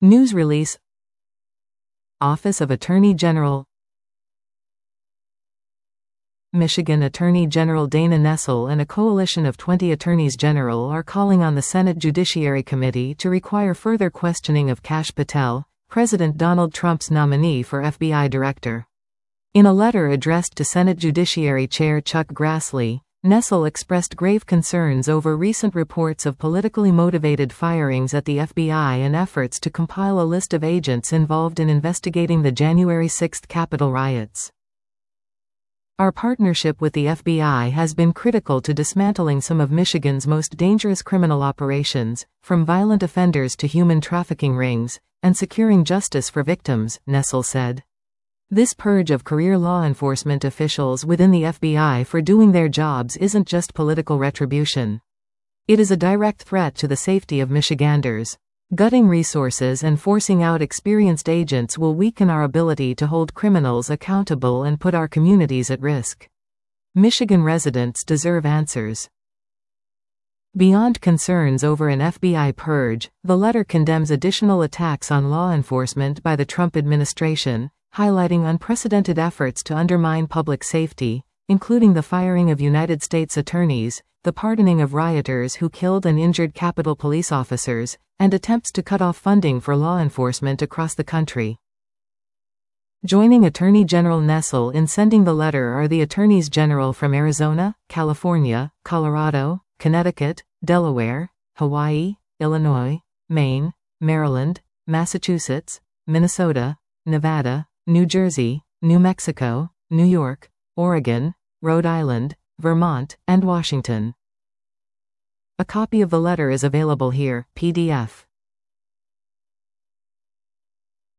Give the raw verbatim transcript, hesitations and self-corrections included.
News release. Office of Attorney General. Michigan Attorney General Dana Nessel and a coalition of twenty attorneys general are calling on the Senate Judiciary Committee to require further questioning of Kash Patel, President Donald Trump's nominee for F B I director. In a letter addressed to Senate Judiciary Chair Chuck Grassley, Nessel expressed grave concerns over recent reports of politically motivated firings at the F B I and efforts to compile a list of agents involved in investigating the January sixth Capitol riots. Our partnership with the F B I has been critical to dismantling some of Michigan's most dangerous criminal operations, from violent offenders to human trafficking rings, and securing justice for victims, Nessel said. This purge of career law enforcement officials within the F B I for doing their jobs isn't just political retribution. It is a direct threat to the safety of Michiganders. Gutting resources and forcing out experienced agents will weaken our ability to hold criminals accountable and put our communities at risk. Michigan residents deserve answers. Beyond concerns over an F B I purge, the letter condemns additional attacks on law enforcement by the Trump administration, highlighting unprecedented efforts to undermine public safety, including the firing of United States attorneys, the pardoning of rioters who killed and injured Capitol police officers, and attempts to cut off funding for law enforcement across the country. Joining Attorney General Nessel in sending the letter are the attorneys general from Arizona, California, Colorado, Connecticut, Delaware, Hawaii, Illinois, Maine, Maryland, Massachusetts, Minnesota, Nevada, New Jersey, New Mexico, New York, Oregon, Rhode Island, Vermont, and Washington. A copy of the letter is available here, P D F.